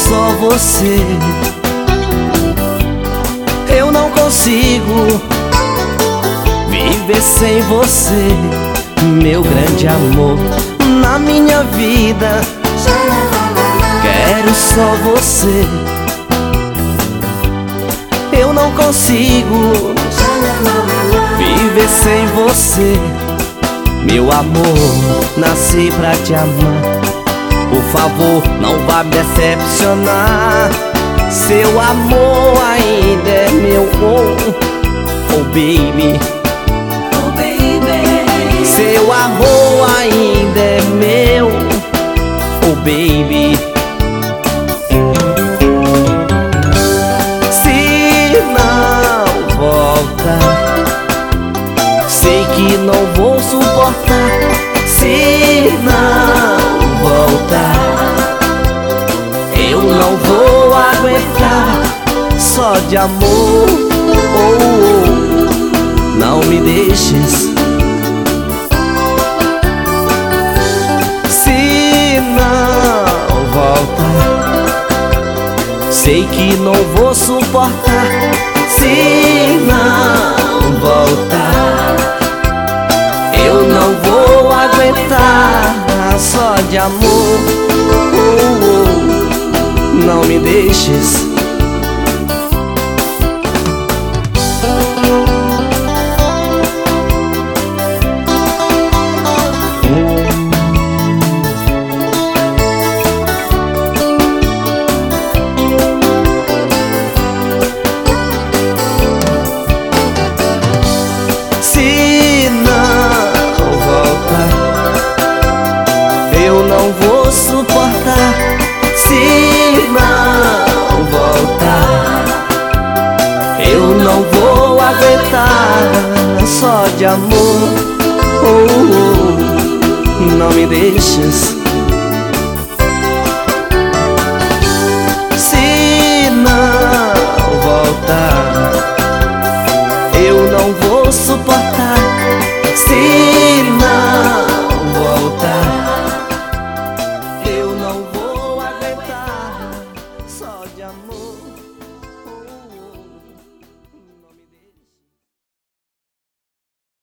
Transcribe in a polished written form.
só você. Eu não consigo viver sem você, meu grande amor na minha vida. Quero só você. Eu não consigo viver sem você, meu amor, nasci pra te amar. Por favor, não vá me decepcionar. Seu amor ainda é meu oh baby. Oh baby. Seu amor ainda é meu oh baby. Se não voltar, sei que não vou suportar. Se não voltar, eu não vou aguentar. Só de amor, oh, oh, não me deixes. Se não voltar, sei que não vou suportar. Se não voltar, eu não vou aguentar. Só de amor, oh, oh, não me deixes. Se não voltar, eu não vou suportar. Se não voltar, eu não vou aguentar. Só de amor, oh, oh, não me deixes. Se não voltar, eu não vou suportar.